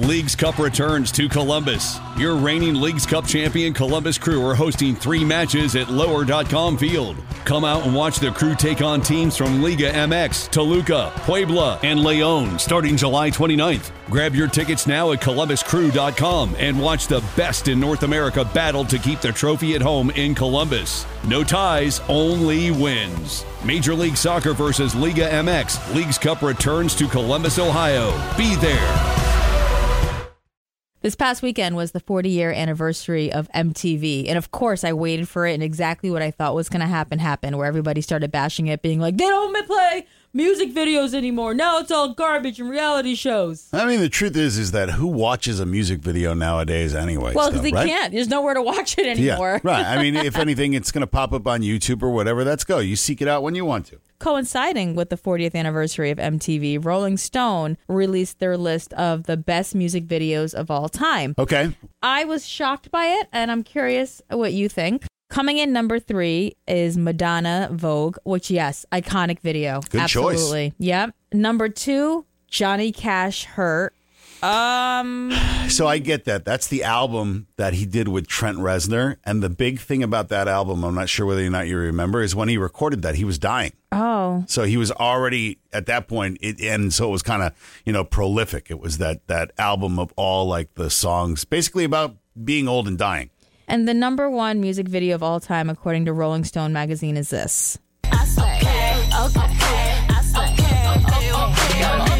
Leagues Cup returns to Columbus. Your reigning Leagues Cup champion Columbus Crew are hosting 3 matches at Lower.com Field. Come out and watch the Crew take on teams from Liga MX, Toluca, Puebla, and León starting July 29th. Grab your tickets now at ColumbusCrew.com and watch the best in North America battle to keep the trophy at home in Columbus. No ties, only wins. Major League Soccer versus Liga MX. Leagues Cup returns to Columbus, Ohio. Be there. This past weekend was the 40-year anniversary of MTV. And of course, I waited for it, and exactly what I thought was going to happen, where everybody started bashing it, being like, they don't play music videos anymore. Now it's all garbage and reality shows. I mean, the truth is that who watches a music video nowadays anyway? Well, because they can't. There's nowhere to watch it anymore. Yeah, right. I mean, if anything, it's going to pop up on YouTube or whatever. Let's go. You seek it out when you want to. Coinciding with the 40th anniversary of MTV, Rolling Stone released their list of the best music videos of all time. Okay. I was shocked by it, and I'm curious what you think. Coming in number 3 is Madonna Vogue, which, yes, iconic video. Good Absolutely. choice. Yep. Number 2, Johnny Cash, Hurt. So I get that. That's the album that he did with Trent Reznor. And the big thing about that album, I'm not sure whether or not you remember, is when he recorded that, he was dying. Oh. So he was already at that point, and so it was kind of, prolific. It was that album of all like the songs, basically about being old and dying. And the number 1 music video of all time, according to Rolling Stone magazine, is this. I say, okay. I say,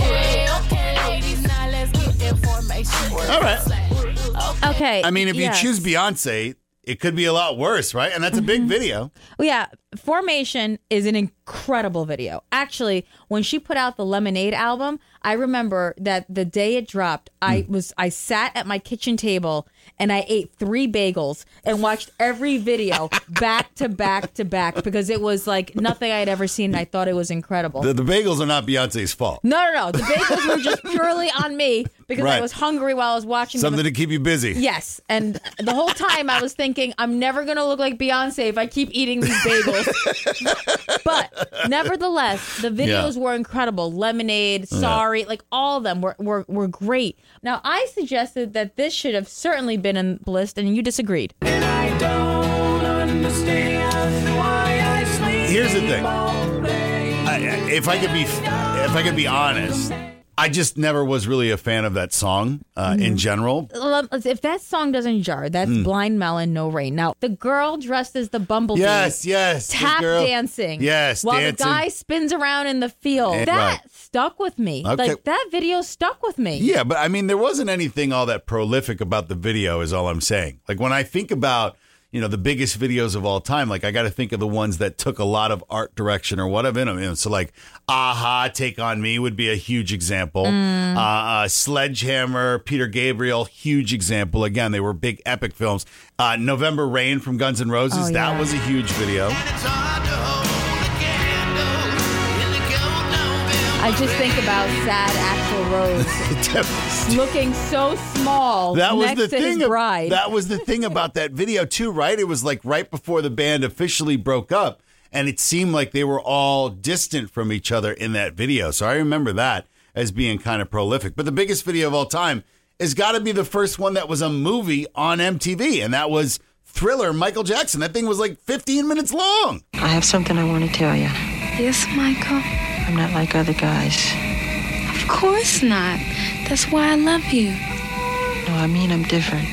All right. Okay. I mean, if you choose Beyonce, it could be a lot worse, right? And that's a big video. Well, yeah. Formation is an incredible video. Actually, when she put out the Lemonade album, I remember that the day it dropped, I sat at my kitchen table and I ate 3 bagels and watched every video back to back to back because it was like nothing I had ever seen. And I thought it was incredible. The bagels are not Beyonce's fault. No. The bagels were just purely on me because Right. I was hungry while I was watching Something to keep you busy. Yes. And the whole time I was thinking, I'm never going to look like Beyonce if I keep eating these bagels. But nevertheless, the videos were incredible. Lemonade, Sorry, like all of them were great. Now, I suggested that this should have certainly been in the list, and you disagreed. And I don't understand why I sleep. Here's the thing. If I could be honest, I just never was really a fan of that song in general. If that song doesn't jar, that's Blind Melon, No Rain. Now, the girl dressed as the bumblebee. Yes. Tap dancing. Yes, while dancing. the guy spins around in the field. That stuck with me. Okay. Like, that video stuck with me. Yeah, but I mean, there wasn't anything all that prolific about the video is all I'm saying. Like when I think about, the biggest videos of all time, like I got to think of the ones that took a lot of art direction or whatever in them. So like Aha, Take On Me would be a huge example. Sledgehammer, Peter Gabriel, huge example. Again, they were big epic films. November Rain from Guns N' Roses, that was a huge video. I just think about sad Axl Rose looking so small next to his bride. That was the thing about that video too, right? It was like right before the band officially broke up, and it seemed like they were all distant from each other in that video. So I remember that as being kind of prolific. But the biggest video of all time has got to be the first one that was a movie on MTV, and that was Thriller, Michael Jackson. That thing was like 15 minutes long. I have something I want to tell you. Yes, Michael. I'm not like other guys. Of course not. That's why I love you. No, I mean I'm different.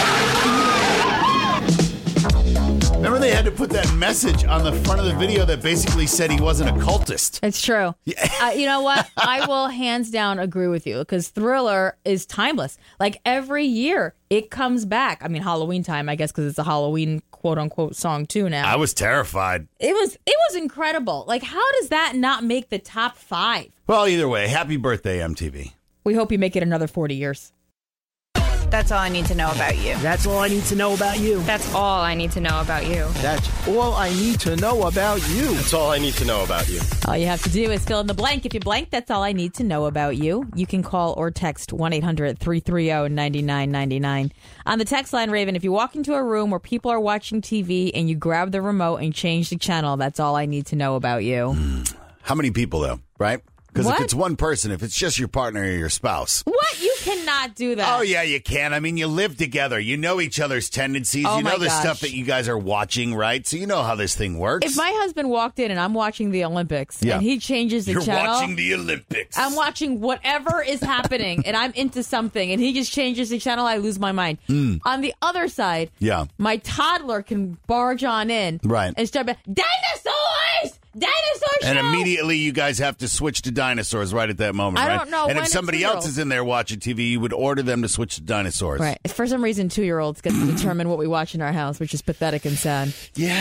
Remember they had to put that message on the front of the video that basically said he wasn't a cultist. It's true. Yeah. You know what? I will hands down agree with you because Thriller is timeless. Like every year it comes back. I mean, Halloween time, I guess, because it's a Halloween quote unquote song too now. I was terrified. It was incredible. Like, how does that not make the top 5? Well, either way, happy birthday, MTV. We hope you make it another 40 years. That's all I need to know about you. That's all I need to know about you. That's all I need to know about you. That's all I need to know about you. That's all I need to know about you. All you have to do is fill in the blank. If you blank, that's all I need to know about you. You can call or text 1-800-330-9999. On the text line, Raven, if you walk into a room where people are watching TV and you grab the remote and change the channel, that's all I need to know about you. How many people, though, right? Because if What? it's one person, if it's just your partner or your spouse. What? You cannot do that. Oh, yeah, you can. I mean, you live together. You know each other's tendencies. Oh, you know my the gosh. stuff that you guys are watching, right? So you know how this thing works. If my husband walked in and I'm watching the Olympics Yeah. and he changes the You're channel. watching the Olympics. I'm watching whatever is happening and I'm into something and he just changes the channel, I lose my mind. On the other side, Yeah. my toddler can barge on in Right. and start dinosaurs! Dinosaur And show! immediately you guys have to switch to dinosaurs right at that moment, I right? don't know And when if it's somebody real. else is in there watching TV, you would order them to switch to dinosaurs. Right. For some reason, 2-year-olds get to determine what we watch in our house, which is pathetic and sad.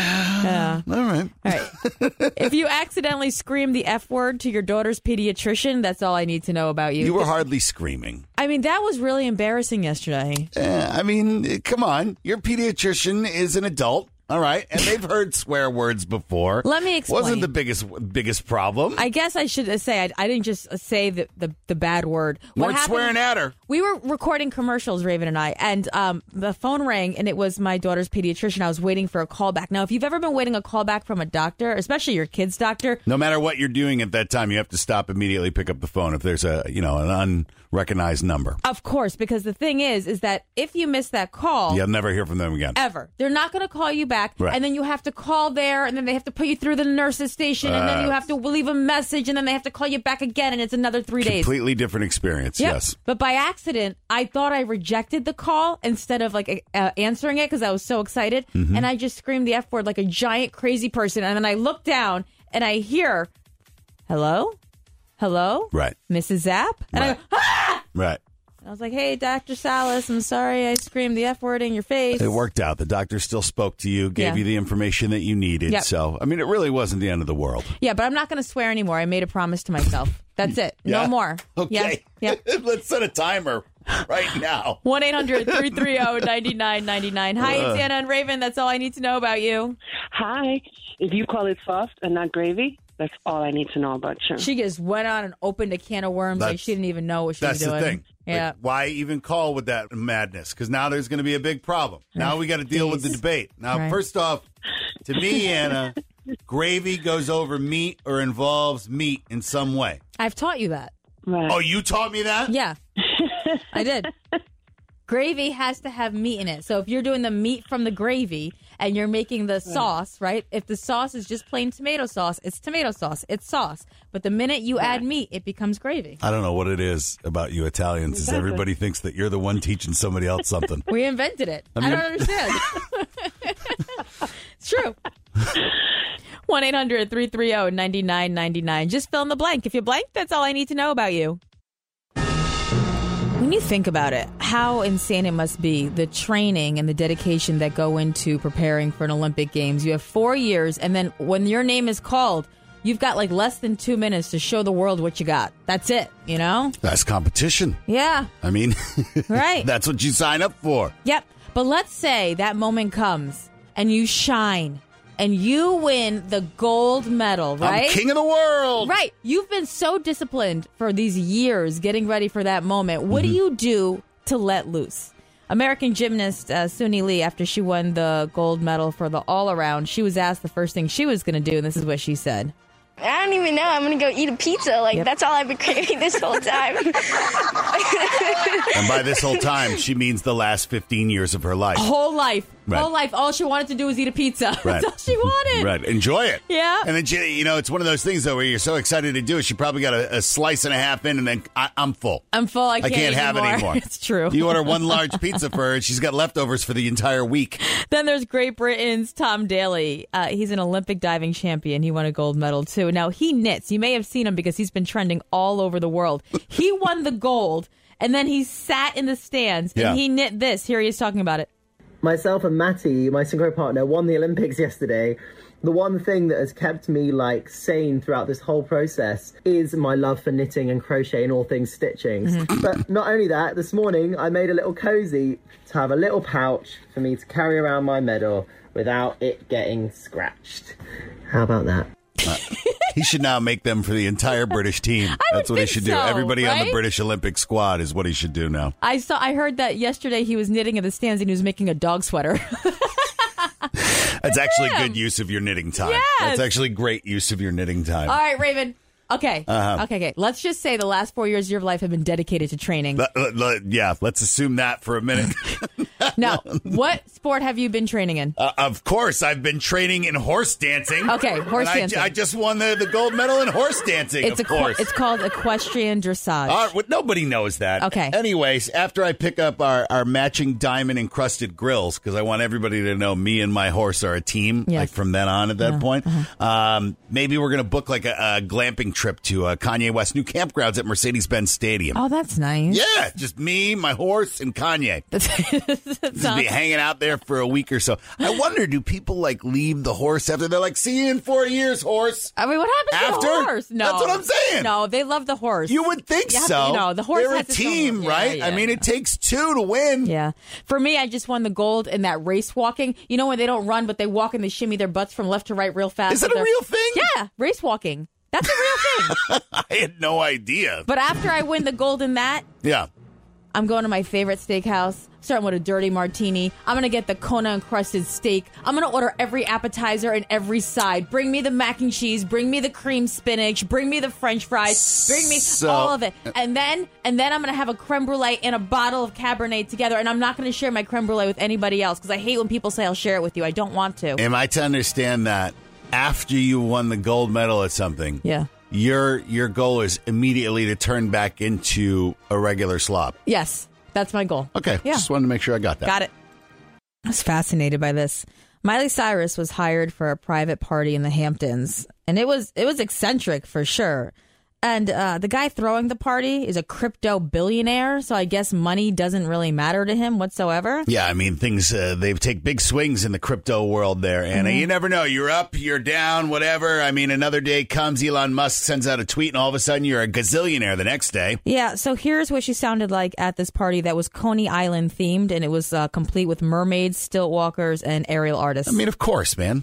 Yeah. All right. All right. If you accidentally scream the F word to your daughter's pediatrician, that's all I need to know about you. You were hardly screaming. I mean, that was really embarrassing yesterday. I mean, come on. Your pediatrician is an adult, all right? And they've heard swear words before. Let me explain. Wasn't the biggest problem. I guess I should say I didn't just say the bad word. Weren't swearing at her. We were recording commercials, Raven and I, and the phone rang, and it was my daughter's pediatrician. I was waiting for a call back. Now, if you've ever been waiting a call back from a doctor, especially your kid's doctor, No matter what you're doing at that time, you have to stop immediately, pick up the phone if there's an unrecognized number. of course, because the thing is that if you miss that call, You'll never hear from them again. ever, they're not going to call you back, Right. and then you have to call there, and then they have to put you through the nurse's station, and then you have to leave a message, and then they have to call you back again, and it's another 3 days. Completely different experience, Yep. yes. But by accident, I thought I rejected the call instead of answering it because I was so excited. Mm-hmm. And I just screamed the F word like a giant crazy person. And then I look down and I hear, hello? Hello? Right. Mrs. Zapp? And I Right. go, ah! Right. I was like, hey, Dr. Salas, I'm sorry I screamed the F word in your face. It worked out. The doctor still spoke to you, gave Yeah. you the information that you needed. Yep. So, I mean, it really wasn't the end of the world. Yeah, but I'm not going to swear anymore. I made a promise to myself. That's it. Yeah? No more. Okay. Yeah. Let's set a timer right now. 1-800-330-9999. Hi, it's Anna and Raven. That's all I need to know about you. Hi. If you call it soft and not gravy, that's all I need to know about you. She just went on and opened a can of worms like That's- she didn't even know what she was That's doing. the thing. Yeah. Like, why even call with that madness? Because now there's going to be a big problem. Now we got to deal with the debate. Now, Right. first off, to me, Anna, gravy goes over meat or involves meat in some way. I've taught you that. Right. Oh, you taught me that? Yeah. I did. Gravy has to have meat in it. So if you're doing the meat from the gravy and you're making the sauce, right? If the sauce is just plain tomato sauce, it's tomato sauce. It's sauce. But the minute you add meat, it becomes gravy. I don't know what it is about you Italians. Is everybody thinks that you're the one teaching somebody else something. We invented it. I, mean- don't understand. It's true. 1-800-330-9999. Just fill in the blank. If you blank, that's all I need to know about you. When you think about it, how insane it must be, the training and the dedication that go into preparing for an Olympic Games. You have 4 years, and then when your name is called, you've got like less than 2 minutes to show the world what you got. That's it, you know? That's competition. Yeah. I mean, Right. that's what you sign up for. Yep. But let's say that moment comes and you shine and you win the gold medal, right? I'm king of the world. Right. You've been so disciplined for these years getting ready for that moment. What do you do to let loose? American gymnast Suni Lee, after she won the gold medal for the all-around, she was asked the first thing she was going to do, and this is what she said. I don't even know. I'm going to go eat a pizza. Like, that's all I've been craving this whole time. And by this whole time, she means the last 15 years of her life. Whole life. Right. Whole life. All she wanted to do was eat a pizza. Right. That's all she wanted. Right. Enjoy it. Yeah. And then, it's one of those things, though, where you're so excited to do it, she probably got a slice and a half in, and then I'm full. I'm full. I can't have it anymore. It's true. You order one large pizza for her, and she's got leftovers for the entire week. Then there's Great Britain's Tom Daley. He's an Olympic diving champion. He won a gold medal, too. Now, he knits. You may have seen him because he's been trending all over the world. He won the gold, and then he sat in the stands, and he knit this. Here he is talking about it. Myself and Matty, my synchro partner, won the Olympics yesterday. The one thing that has kept me sane throughout this whole process is my love for knitting and crochet and all things stitching. Mm-hmm. But not only that, this morning I made a little cozy to have a little pouch for me to carry around my medal without it getting scratched. How about that? He should now make them for the entire British team. That's what he should do. so, Everybody on the right? British Olympic squad is what he should do now. I heard that yesterday he was knitting in the stands and he was making a dog sweater. That's actually good use of your knitting time. Yes. That's actually great use of your knitting time. All right, Raven. Okay. Okay. Let's just say the last 4 years of your life have been dedicated to training. Yeah, let's assume that for a minute. Now, what sport have you been training in? Of course, I've been training in horse dancing. Okay, horse dancing. I just won the gold medal in horse dancing, of course. It's called equestrian dressage. Well, nobody knows that. Okay. Anyways, after I pick up our matching diamond-encrusted grills, because I want everybody to know me and my horse are a team, like from then on at that point, maybe we're going to book like a glamping trip to Kanye West's new campgrounds at Mercedes-Benz Stadium. Oh, that's nice. Yeah, just me, my horse, and Kanye. Just be hanging out there for a week or so. I wonder, do people like leave the horse after they're like, see you in 4 years, horse? I mean, what happens to the horse? No, that's what I'm saying. No, they love the horse. You would think so. The horse. They're a team, right? I mean, it takes two to win. Yeah. For me, I just won the gold in that race walking. You know when they don't run, but they walk and they shimmy their butts from left to right real fast. Is it a real thing? Yeah, race walking. That's a real thing. I had no idea. But after I win the gold in that, I'm going to my favorite steakhouse, starting with a dirty martini. I'm going to get the Kona encrusted steak. I'm going to order every appetizer and every side. Bring me the mac and cheese. Bring me the cream spinach. Bring me the French fries. Bring me all of it. And then I'm going to have a creme brulee and a bottle of Cabernet together. And I'm not going to share my creme brulee with anybody else because I hate when people say I'll share it with you. I don't want to. Am I to understand that after you won the gold medal at something? Yeah. Your goal is immediately to turn back into a regular slob. Yes, that's my goal. Okay, just wanted to make sure I got that. Got it. I was fascinated by this. Miley Cyrus was hired for a private party in the Hamptons, and it was eccentric for sure. And the guy throwing the party is a crypto billionaire, so I guess money doesn't really matter to him whatsoever. Yeah, I mean, things, they take big swings in the crypto world there, Anna. You never know. You're up, you're down, whatever. I mean, another day comes, Elon Musk sends out a tweet, and all of a sudden you're a gazillionaire the next day. Yeah, so here's what she sounded like at this party that was Coney Island themed, and it was complete with mermaids, stilt walkers, and aerial artists. I mean, of course, man.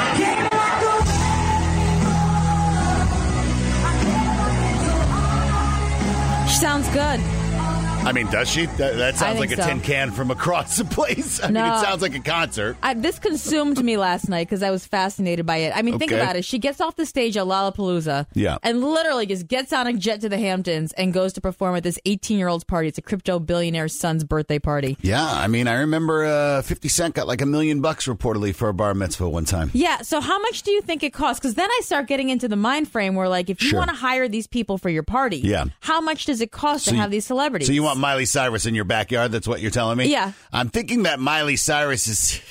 Sounds good. I mean, does she? That sounds like a tin can from across the place. I mean, it sounds like a concert. This consumed me last night because I was fascinated by it. I mean, think about it. She gets off the stage at Lollapalooza and literally just gets on a jet to the Hamptons and goes to perform at this 18-year-old's party. It's a crypto billionaire's son's birthday party. Yeah, I mean, I remember 50 Cent got like $1 million reportedly for a bar mitzvah one time. Yeah, so how much do you think it costs? Because then I start getting into the mind frame where, like, if you want to hire these people for your party, how much does it cost to have these celebrities? So you want Miley Cyrus in your backyard? That's what you're telling me? Yeah. I'm thinking that Miley Cyrus is...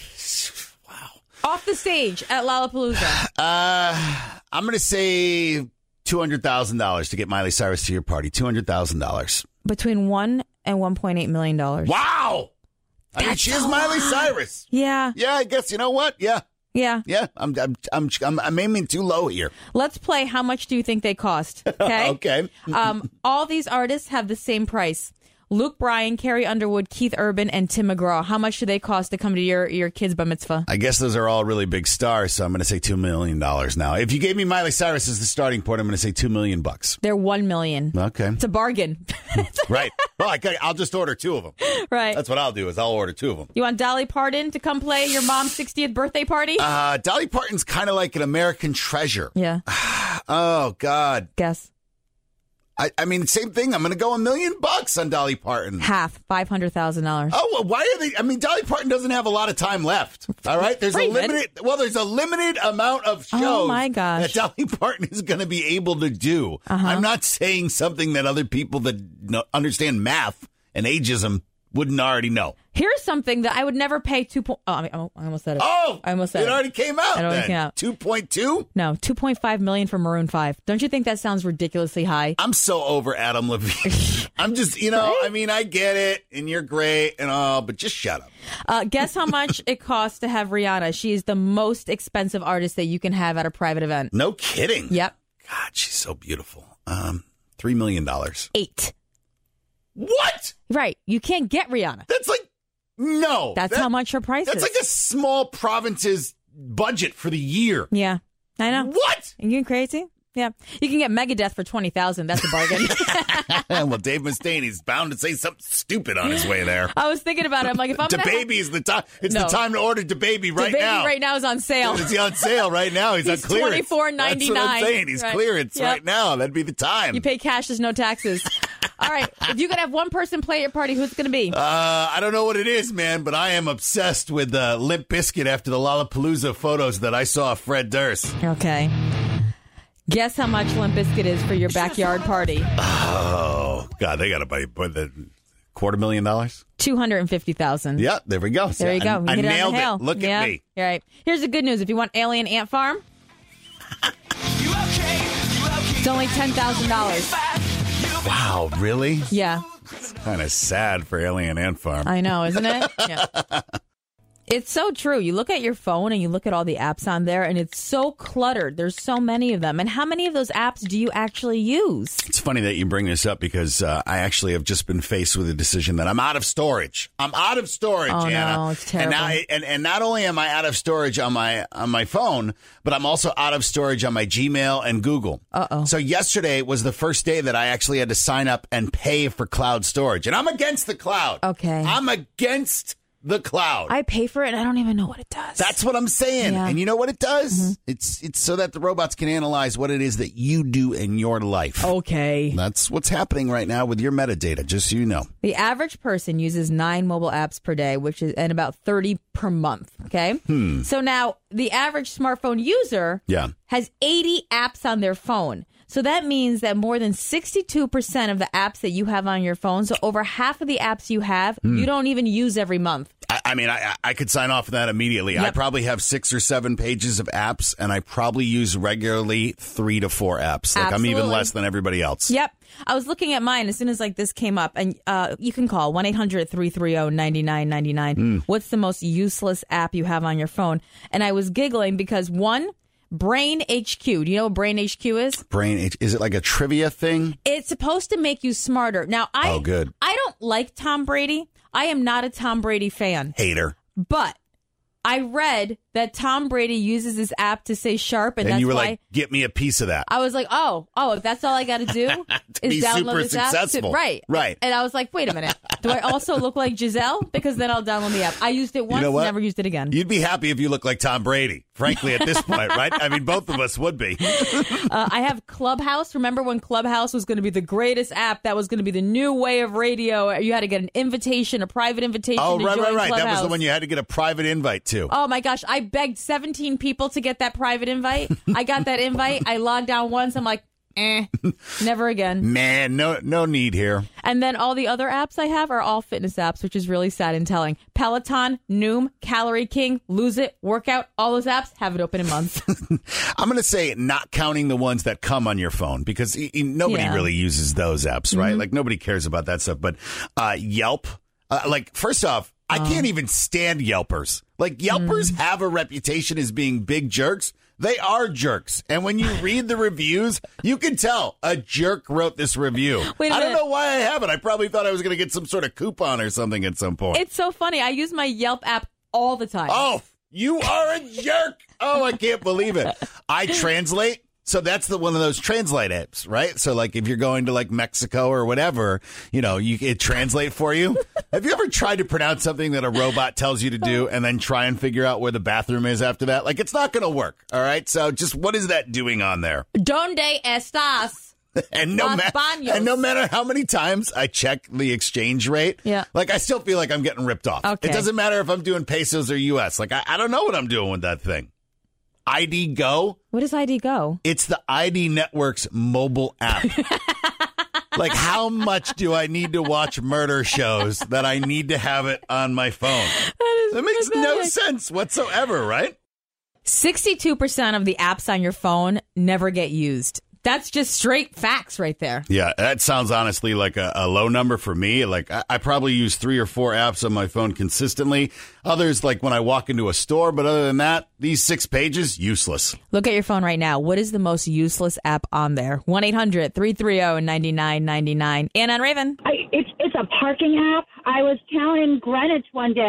Off the stage at Lollapalooza. I'm going to say $200,000 to get Miley Cyrus to your party. $200,000. Between $1 and $1.8 million. Wow! I mean, she is Miley Cyrus. Yeah. Yeah, I guess, you know what? Yeah. Yeah. Yeah, I'm aiming too low here. Let's play how much do you think they cost? Okay. Okay. All these artists have the same price. Luke Bryan, Carrie Underwood, Keith Urban, and Tim McGraw. How much do they cost to come to your kid's bar mitzvah? I guess those are all really big stars, so I'm going to say $2 million now. If you gave me Miley Cyrus as the starting point, I'm going to say $2 million. They're $1 million. Okay. It's a bargain. Right. Well, I'll just order two of them. Right. That's what I'll do is I'll order two of them. You want Dolly Parton to come play your mom's 60th birthday party? Dolly Parton's kind of like an American treasure. Yeah. Oh, God. Guess. I mean, same thing. I'm going to go $1 million on Dolly Parton. Half, $500,000. Oh, well, why are they? I mean, Dolly Parton doesn't have a lot of time left. All right, there's there's a limited amount of shows. Oh my gosh. That Dolly Parton is going to be able to do. I'm not saying something that other people that understand math and ageism wouldn't already know. Here's something that I would never pay I almost said it. Oh, I almost said it. It already came out. It already came out. 2.2? No, $2.5 million for Maroon 5. Don't you think that sounds ridiculously high? I'm so over Adam Levine. I'm just, I mean, I get it, and you're great and all, but just shut up. Guess how much it costs to have Rihanna? She is the most expensive artist that you can have at a private event. No kidding. Yep. God, she's so beautiful. $3 million. 8. What? Right. You can't get Rihanna. That's like, no. That's how much her price is. That's like a small province's budget for the year. Yeah, I know. What? Are you crazy? Yeah. You can get Megadeth for $20,000. That's a bargain. Well, Dave Mustaine, he's bound to say something stupid on his way there. I was thinking about it. I'm like, if I'm DaBaby is the time. It's the time to order DaBaby right now. DaBaby right now is on sale. Is he on sale right now? He's on clearance. $24.99. That's what I'm saying. He's clearance right now. That'd be the time. You pay cash, there's no taxes. All right. If you could have one person play at your party, who's it going to be? I don't know what it is, man, but I am obsessed with Limp Bizkit after the Lollapalooza photos that I saw of Fred Durst. Okay. Guess how much Limp Bizkit is for your backyard party? Oh, God, they got to buy the $250,000. $250,000. Yeah, there we go. There you go. I nailed it. Look at me. All right. Here's the good news. If you want Alien Ant Farm, it's only $10,000. Wow, really? Yeah. It's kind of sad for Alien Ant Farm. I know, isn't it? Yeah. It's so true. You look at your phone and you look at all the apps on there, and it's so cluttered. There's so many of them. And how many of those apps do you actually use? It's funny that you bring this up because I actually have just been faced with a decision that I'm out of storage. I'm out of storage, Anna. No, it's terrible. And not only am I out of storage on my phone, but I'm also out of storage on my Gmail and Google. Uh-oh. So yesterday was the first day that I actually had to sign up and pay for cloud storage. And I'm against the cloud. Okay. I'm against the cloud. I pay for it and I don't even know what it does. That's what I'm saying. Yeah. And you know what it does? Mm-hmm. It's so that the robots can analyze what it is that you do in your life. Okay. That's what's happening right now with your metadata, just so you know. The average person uses 9 mobile apps per day, which is and about 30 per month. Okay. So now the average smartphone user has 80 apps on their phone. So that means that more than 62% of the apps that you have on your phone, so over half of the apps you have, you don't even use every month. I could sign off on that immediately. Yep. I probably have 6 or 7 pages of apps, and I probably use regularly 3 to 4 apps. Like I'm even less than everybody else. Yep. I was looking at mine as soon as this came up, and you can call 1-800-330-9999. What's the most useless app you have on your phone? And I was giggling because Brain HQ. Do you know what Brain HQ is? Is it like a trivia thing? It's supposed to make you smarter. Now, good. I don't like Tom Brady. I am not a Tom Brady fan. Hater. But I read that Tom Brady uses this app to stay sharp, and that's you were why like, get me a piece of that. I was like, oh, if that's all I got to do is download this app. Right. And I was like, wait a minute. Do I also look like Giselle? Because then I'll download the app. I used it once, never used it again. You'd be happy if you looked like Tom Brady, frankly, at this point, right? I mean, both of us would be. I have Clubhouse. Remember when Clubhouse was going to be the greatest app? That was going to be the new way of radio. You had to get an invitation, a private invitation to join Clubhouse. That was the one you had to get a private invite to. Oh, my gosh. I begged 17 people to get that private invite. I got that invite. I logged on once. I'm like, never again. Man, no need here. And then all the other apps I have are all fitness apps, which is really sad and telling. Peloton, Noom, Calorie King, Lose It, Workout, all those apps haven't opened in months. I'm going to say not counting the ones that come on your phone because nobody really uses those apps, right? Like nobody cares about that stuff. But Yelp, first off, I can't even stand Yelpers. Like, Yelpers have a reputation as being big jerks. They are jerks. And when you read the reviews, you can tell a jerk wrote this review. I don't know why I have it. I probably thought I was going to get some sort of coupon or something at some point. It's so funny. I use my Yelp app all the time. Oh, you are a jerk. Oh, I can't believe it. I translate. So that's one of those translate apps, right? So like if you're going to like Mexico or whatever, it translate for you. Have you ever tried to pronounce something that a robot tells you to do and then try and figure out where the bathroom is after that? Like it's not going to work. All right. So just what is that doing on there? Donde estás? And no matter how many times I check the exchange rate, like I still feel like I'm getting ripped off. Okay. It doesn't matter if I'm doing pesos or US. Like I don't know what I'm doing with that thing. ID Go. What is ID Go? It's the ID Network's mobile app. Like, how much do I need to watch murder shows that I need to have it on my phone? That makes no sense whatsoever, right? 62% of the apps on your phone never get used. That's just straight facts right there. Yeah, that sounds honestly like a low number for me. Like I probably use 3 or 4 apps on my phone consistently. Others like when I walk into a store. But other than that, these 6 pages, useless. Look at your phone right now. What is the most useless app on there? 1-800-330-9999. Ann on Raven. It's a parking app. I was down in Greenwich one day,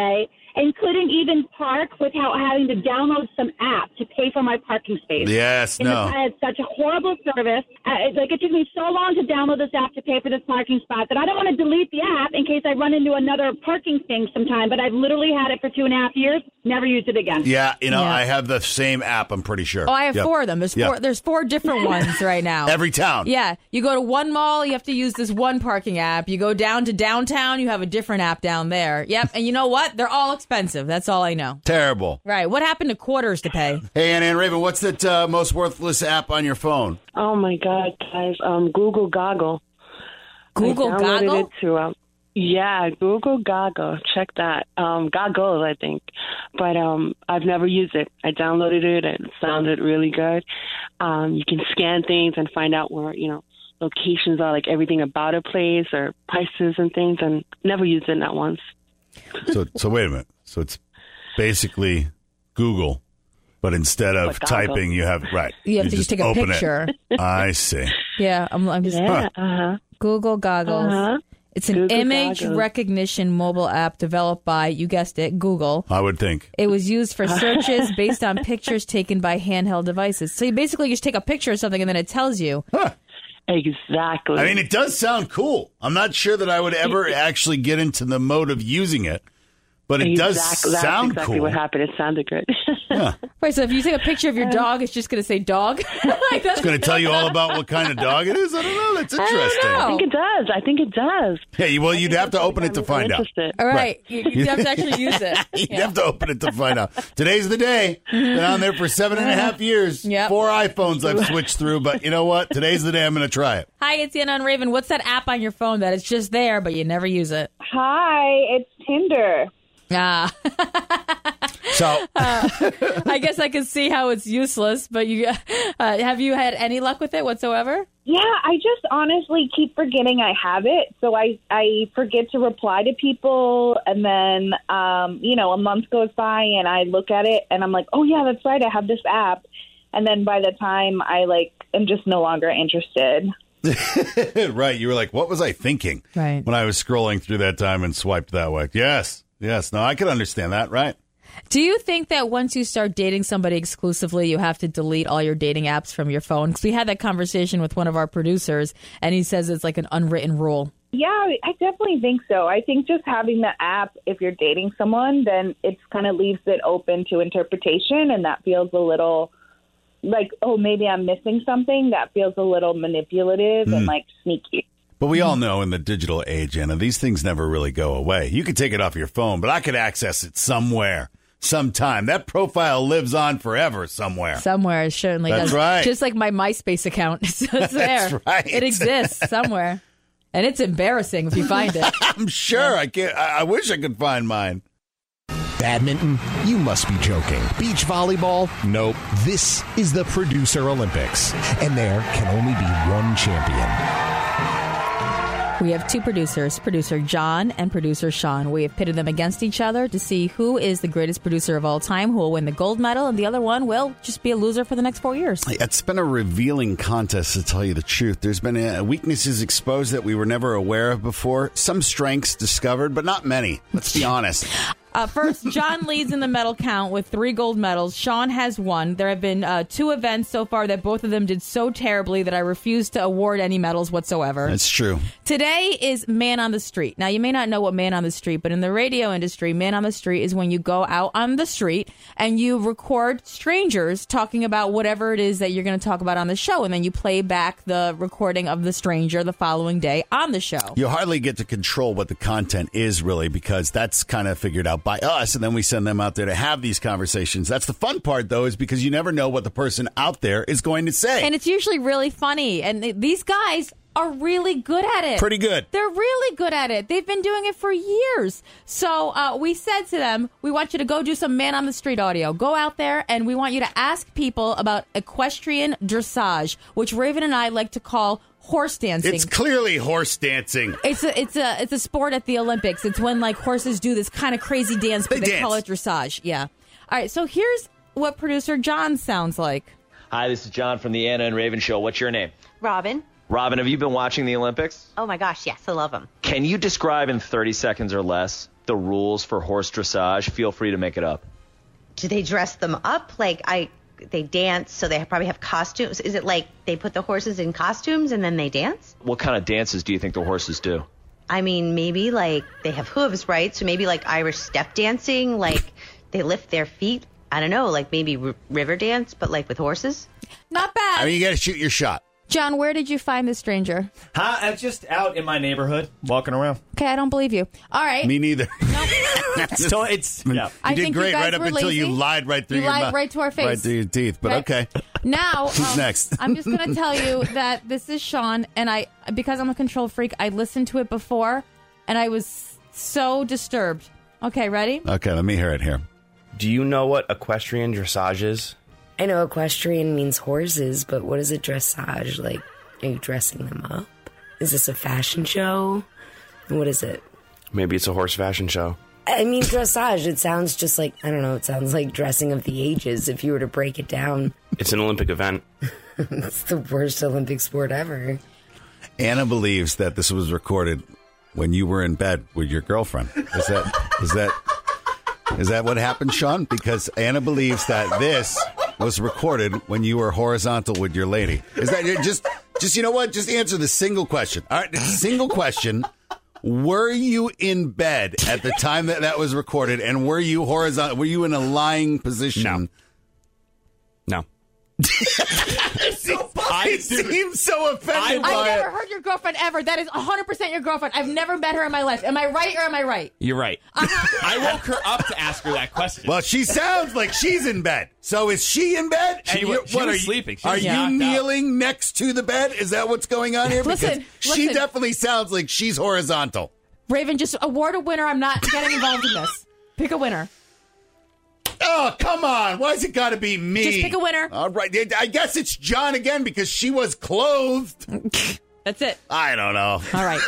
and couldn't even park without having to download some app to pay for my parking space. Yes, and no. I had such a horrible service. It took me so long to download this app to pay for this parking spot that I don't want to delete the app in case I run into another parking thing sometime. But I've literally had it for 2.5 years, never used it again. Yeah, I have the same app, I'm pretty sure. Oh, I have 4 of them. There's 4 different ones right now. Every town. Yeah. You go to one mall, you have to use this one parking app. You go down to downtown, you have a different app down there. Yep. And you know what? They're all expensive. That's all I know. Terrible. Right. What happened to quarters to pay? Hey, Ann Raven, what's that most worthless app on your phone? Oh, my God, guys. Google Goggle. Google I downloaded Goggle? it to, yeah, Google Goggle. Check that. Goggles, I think. But I've never used it. I downloaded it. It sounded really good. You can scan things and find out where, locations are, like everything about a place or prices and things, and never used it, not once. So wait a minute. So it's basically Google, but instead of typing, you have You have to just take a open picture. I see. Yeah, I'm just Google Goggles. It's an Google image Goggles. recognition mobile app developed by, you guessed it, Google. I would think. It was used for searches based on pictures taken by handheld devices. So you basically just take a picture of something and then it tells you. Exactly. I mean, it does sound cool. I'm not sure that I would ever actually get into the mode of using it, but it does sound That's exactly cool. what happened. It sounded good. Right, so if you take a picture of your dog, it's just going to say dog. It's going to tell you all about what kind of dog it is. I don't know. That's interesting. I think it does. Yeah, well, you'd have to open it to find out. All right. You have to actually use it. You'd have to open it to find out. Today's the day. Been on there for 7.5 years. Yep. 4 iPhones I've switched through, but you know what? Today's the day I'm going to try it. Hi, it's Anna and Raven. What's that app on your phone that it's just there, but you never use it? Hi, it's Tinder. Ah. So I guess I can see how it's useless, but you have you had any luck with it whatsoever? Yeah, I just honestly keep forgetting I have it. So I forget to reply to people, and then, a month goes by, and I look at it, and I'm like, oh, yeah, that's right, I have this app. And then by the time I, am just no longer interested. Right. You were like, what was I thinking? Right. When I was scrolling through that time and swiped that way. Yes. No, I could understand that. Right. Do you think that once you start dating somebody exclusively, you have to delete all your dating apps from your phone? Because we had that conversation with one of our producers, and he says it's like an unwritten rule. Yeah, I definitely think so. I think just having the app, if you're dating someone, then it kind of leaves it open to interpretation, and that feels a little like, oh, maybe I'm missing something. That feels a little manipulative and sneaky. But we all know in the digital age, Anna, these things never really go away. You could take it off your phone, but I could access it somewhere, sometime. That profile lives on forever somewhere. Somewhere, it certainly That's does. right. Just like my MySpace account. It's there. That's right. It exists somewhere. And it's embarrassing if you find it. I'm sure. I wish I could find mine. Badminton? You must be joking. Beach volleyball? Nope. This is the Producer Olympics, and there can only be one champion. We have 2 producers, producer John and producer Sean. We have pitted them against each other to see who is the greatest producer of all time, who will win the gold medal, and the other one will just be a loser for the next 4 years. It's been a revealing contest, to tell you the truth. There's been weaknesses exposed that we were never aware of before. Some strengths discovered, but not many. Let's be honest. First, John leads in the medal count with 3 gold medals. Sean has 1. There have been 2 events so far that both of them did so terribly that I refuse to award any medals whatsoever. That's true. Today is Man on the Street. Now, you may not know what Man on the Street, but in the radio industry, Man on the Street is when you go out on the street and you record strangers talking about whatever it is that you're going to talk about on the show, and then you play back the recording of the stranger the following day on the show. You hardly get to control what the content is, really, because that's kind of figured out by us, and then we send them out there to have these conversations. That's the fun part, though, is because you never know what the person out there is going to say. And it's usually really funny, and these guys are really good at it. Pretty good. They're really good at it. They've been doing it for years. So we said to them, we want you to go do some Man on the Street audio. Go out there, and we want you to ask people about equestrian dressage, which Raven and I like to call horse dancing. It's clearly horse dancing. It's a sport at the Olympics. It's when horses do this kind of crazy dance, but they call it dressage. Yeah. All right. So here's what producer John sounds like. Hi, this is John from the Anna and Raven Show. What's your name? Robin. Robin, have you been watching the Olympics? Oh my gosh, yes, I love them. Can you describe in 30 seconds or less the rules for horse dressage? Feel free to make it up. Do they dress them up? They dance, so they probably have costumes. Is it like they put the horses in costumes and then they dance? What kind of dances do you think the horses do? I mean, maybe like they have hooves, right? So maybe like Irish step dancing, like they lift their feet. I don't know, like maybe river dance, but like with horses. Not bad. I mean, you got to shoot your shot. John, where did you find this stranger? I'm just out in my neighborhood, walking around. Okay, I don't believe you. All right. Me neither. Nope. You did great right up until you lied right through your mouth. You lied right to our face. Right through your teeth, but okay. Now, who's next? I'm just going to tell you that this is Sean, and because I'm a control freak, I listened to it before, and I was so disturbed. Okay, ready? Okay, let me hear it here. Do you know what equestrian dressage is? I know equestrian means horses, but what is a dressage? Like, are you dressing them up? Is this a fashion show? What is it? Maybe it's a horse fashion show. I mean, dressage, it sounds just like, I don't know, it sounds like dressing of the ages if you were to break it down. It's an Olympic event. It's the worst Olympic sport ever. Anna believes that this was recorded when you were in bed with your girlfriend. Is that what happened, Sean? Because Anna believes that this was recorded when you were horizontal with your lady. Is that just you know what? Just answer the single question. All right, single question. Were you in bed at the time that was recorded, and were you horizontal? Were you in a lying position? No. I seem so offended by it. I've never heard your girlfriend ever. That is 100% your girlfriend. I've never met her in my life. Am I right or am I right? You're right. I woke her up to ask her that question. Well, she sounds like she's in bed. So is she in bed? She was sleeping. Are you kneeling next to the bed? Is that what's going on here? Listen. She definitely sounds like she's horizontal. Raven, just award a winner. I'm not getting involved in this. Pick a winner. Oh, come on. Why's it got to be me? Just pick a winner. All right. I guess it's John again because she was clothed. That's it. I don't know. All right.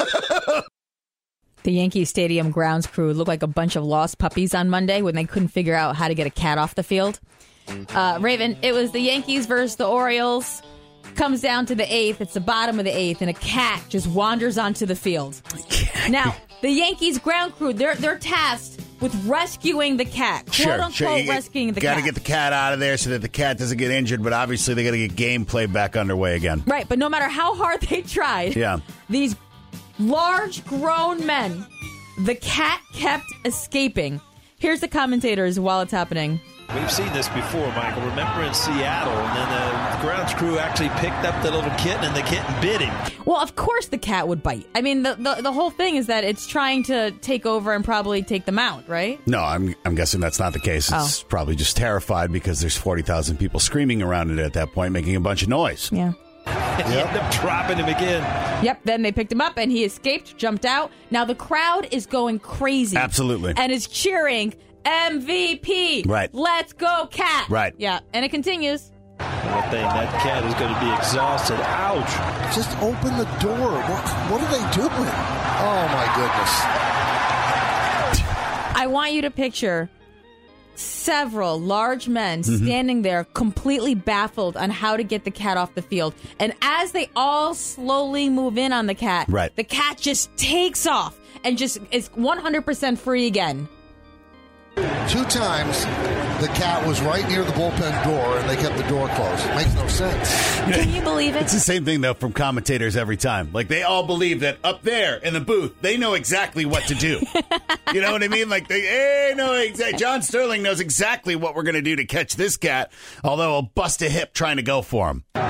The Yankee Stadium grounds crew looked like a bunch of lost puppies on Monday when they couldn't figure out how to get a cat off the field. Raven, it was the Yankees versus the Orioles. Comes down to the eighth. It's the bottom of the eighth, and a cat just wanders onto the field. Now, the Yankees ground crew, they're tasked with rescuing the cat. Quote unquote rescuing the cat. Got to get the cat out of there so that the cat doesn't get injured, but obviously they got to get gameplay back underway again. Right, but no matter how hard they tried, these large grown men, the cat kept escaping. Here's the commentators while it's happening. We've seen this before, Michael. Remember in Seattle, and then the grounds crew actually picked up the little kitten, and the kitten bit him. Well, of course the cat would bite. I mean, the whole thing is that it's trying to take over and probably take them out, right? No, I'm guessing that's not the case. It's probably just terrified because there's 40,000 people screaming around it at that point, making a bunch of noise. Yeah. They end up dropping him again. Yep, then they picked him up, and he escaped, jumped out. Now the crowd is going crazy. Absolutely. And is cheering MVP. Right. Let's go, cat. Right. Yeah, and it continues. One thing, that cat is going to be exhausted. Ouch. Just open the door. What are they doing? Oh, my goodness. I want you to picture several large men standing there completely baffled on how to get the cat off the field. And as they all slowly move in on the cat, the cat just takes off and just is 100% free again. 2 times, the cat was right near the bullpen door, and they kept the door closed. It makes no sense. Can you believe it? It's the same thing, though, from commentators every time. Like, they all believe that up there in the booth, they know exactly what to do. You know what I mean? Like, they know exactly. John Sterling knows exactly what we're going to do to catch this cat, although he'll bust a hip trying to go for him. The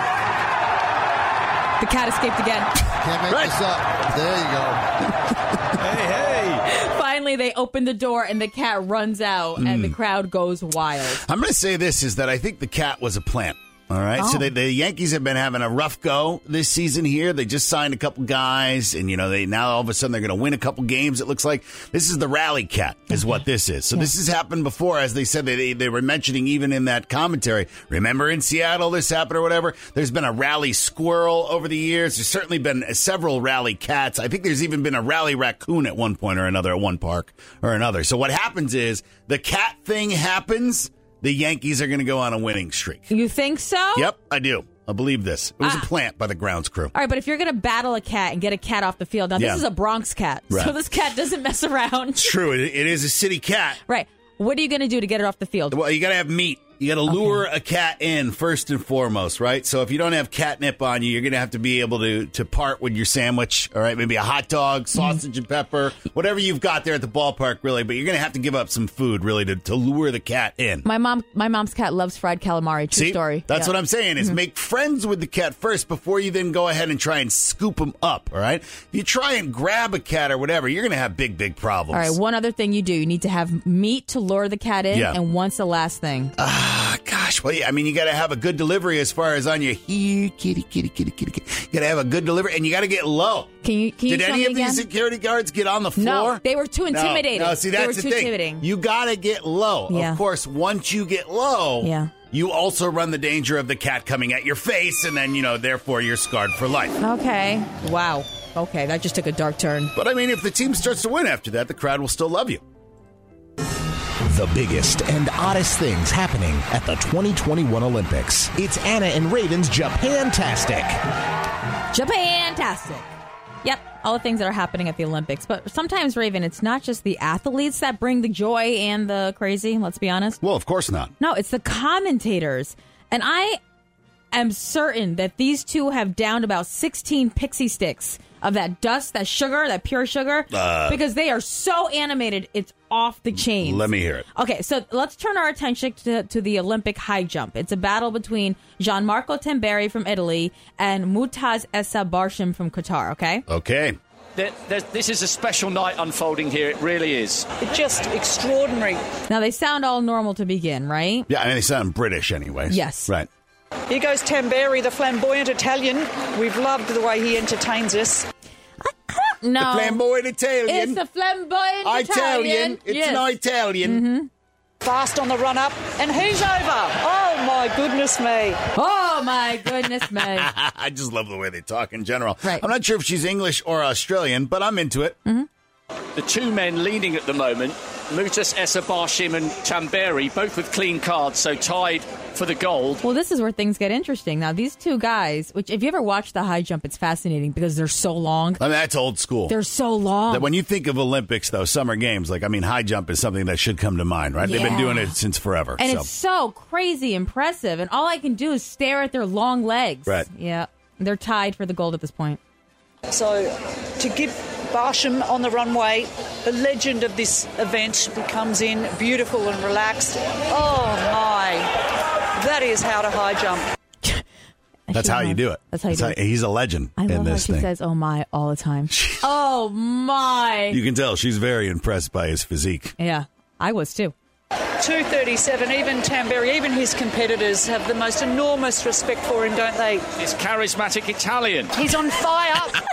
cat escaped again. Can't make this up. There you go. Hey. Finally, they open the door, and the cat runs out, and the crowd goes wild. I'm going to say this, is that I think the cat was a plant. All right. So the Yankees have been having a rough go this season here. They just signed a couple guys, and, now all of a sudden they're going to win a couple games, it looks like. This is the rally cat is what this is. So this has happened before, as they said. They were mentioning even in that commentary. Remember in Seattle this happened or whatever? There's been a rally squirrel over the years. There's certainly been several rally cats. I think there's even been a rally raccoon at one point or another at one park or another. So what happens is the cat thing happens. The Yankees are going to go on a winning streak. You think so? Yep, I do. I believe this. It was a plant by the grounds crew. All right, but if you're going to battle a cat and get a cat off the field, now Yeah. this is a Bronx cat, Right. so this cat doesn't mess around. It's true. It is a city cat. Right. What are you going to do to get it off the field? Well, you got to have meat. You got to lure a cat in first and foremost, right? So if you don't have catnip on you, you're going to have to be able to part with your sandwich, all right? Maybe a hot dog, sausage and pepper, whatever you've got there at the ballpark, really. But you're going to have to give up some food, really, to lure the cat in. My mom's cat loves fried calamari. True See? story. That's Yeah. what I'm saying is make friends with the cat first before you then go ahead and try and scoop them up, all right? If you try and grab a cat or whatever, you're going to have big problems. All right, one other thing you do. You need to have meat to lure the cat in, Yeah. and once the last thing. Gosh, well, yeah, I mean, you got to have a good delivery as far as on your here, kitty. You got to have a good delivery, and you got to get low. Can you Did show any me of again? these security guards get on the floor? No, they were too intimidating. No, see, They that's were the too thing. intimidating. You got to get low. Yeah. Of course, once you get low, you also run the danger of the cat coming at your face, and then, therefore you're scarred for life. Okay. Wow. Okay, that just took a dark turn. But, I mean, if the team starts to win after that, the crowd will still love you. The biggest and oddest things happening at the 2021 Olympics. It's Anna and Raven's Japan-tastic. Japan-tastic. Yep, all the things that are happening at the Olympics. But sometimes, Raven, it's not just the athletes that bring the joy and the crazy, let's be honest. Well, of course not. No, it's the commentators. And I am certain that these two have downed about 16 pixie sticks of that dust, that sugar, that pure sugar, because they are so animated, it's off the chain. Let me hear it. Okay, so let's turn our attention to the Olympic high jump. It's a battle between Gianmarco Tamberi from Italy and Mutaz Essa Barshim from Qatar, okay? Okay. This is a special night unfolding here. It really is. It's just extraordinary. Now, they sound all normal to begin, right? Yeah, I mean, they sound British anyways. Yes. Right. Here goes Tamberi, the flamboyant Italian. We've loved the way he entertains us. No. The flamboyant Italian. It's the flamboyant Italian. It's Yes. an Italian. Fast on the run-up, and he's over. Oh, my goodness me. Oh, my goodness me. I just love the way they talk in general. Right. I'm not sure if she's English or Australian, but I'm into it. The two men leading at the moment, Mutas Essa Barshim and Tamberi, both with clean cards, so tied for the gold. Well, this is where things get interesting. Now, these two guys, which if you ever watch the high jump, it's fascinating because they're so long. I mean, that's old school. They're so long. That when you think of Olympics, though, summer games, high jump is something that should come to mind, right? They've been Yeah. doing it since forever. And it's so crazy impressive. And all I can do is stare at their long legs. Right. Yeah. They're tied for the gold at this point. So, to give Barsham on the runway, the legend of this event, he comes in beautiful and relaxed. Oh, my. That is how to high jump. That's how you do it. That's how you do it. He's a legend I in love how this she thing. says, oh, my, all the time. Oh, my. You can tell she's very impressed by his physique. Yeah, I was too. 2:37, even Tamberi, even his competitors have the most enormous respect for him, don't they? This charismatic Italian. He's on fire.